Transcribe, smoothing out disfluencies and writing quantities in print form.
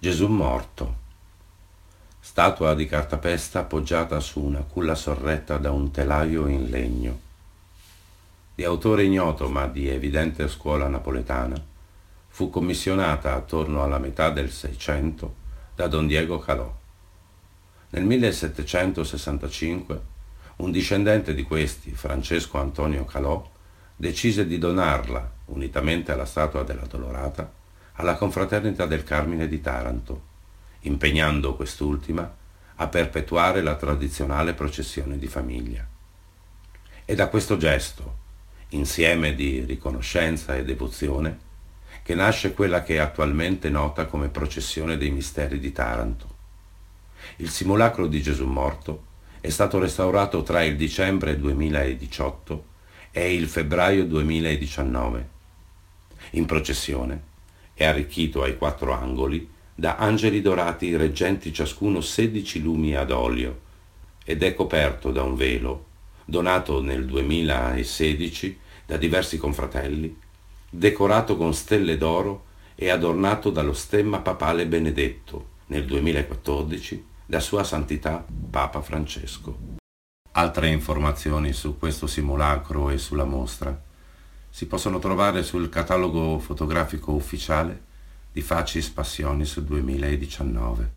Gesù morto. Statua di cartapesta appoggiata su una culla sorretta da un telaio in legno. Di autore ignoto ma di evidente scuola napoletana, fu commissionata attorno alla metà del Seicento da Don Diego Calò. Nel 1765 un discendente di questi, Francesco Antonio Calò, decise di donarla, unitamente alla statua della Dolorata, alla Confraternita del Carmine di Taranto, impegnando quest'ultima a perpetuare la tradizionale processione di famiglia. È da questo gesto, insieme di riconoscenza e devozione, che nasce quella che è attualmente nota come Processione dei Misteri di Taranto. Il simulacro di Gesù morto è stato restaurato tra il dicembre 2018 e il febbraio 2019. In processione è arricchito ai 4 angoli da angeli dorati reggenti ciascuno 16 lumi ad olio ed è coperto da un velo donato nel 2016 da diversi confratelli, decorato con stelle d'oro e adornato dallo stemma papale Benedetto nel 2014 da Sua Santità Papa Francesco. Altre informazioni su questo simulacro e sulla mostra si possono trovare sul catalogo fotografico ufficiale di Facis Passionis 2019.